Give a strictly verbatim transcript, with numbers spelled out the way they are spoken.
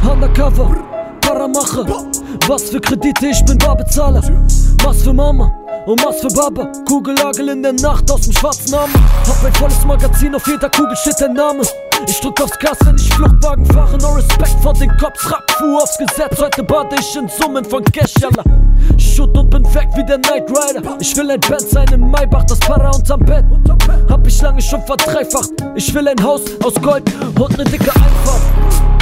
Undercover, Paramache. Was für Kredite, ich bin Barbezahler. Was für Mama und was für Baba. Kugellagel in der Nacht aus dem schwarzen Arm. Hab ein volles Magazin, auf jeder Kugel steht der Name. Ich drück aufs Gas, wenn ich Fluchtwagen fahre. No Respekt vor den Cops, Rapp-Fu aufs Gesetz. Heute bade ich in Summen von Cash, yalla. Shoot und bin weg wie der Knight Rider. Ich will ein Benz sein im Maybach, das Para unterm Bett. Hab ich lange schon verdreifacht. Ich will ein Haus aus Gold und ne dicke Einfahrt.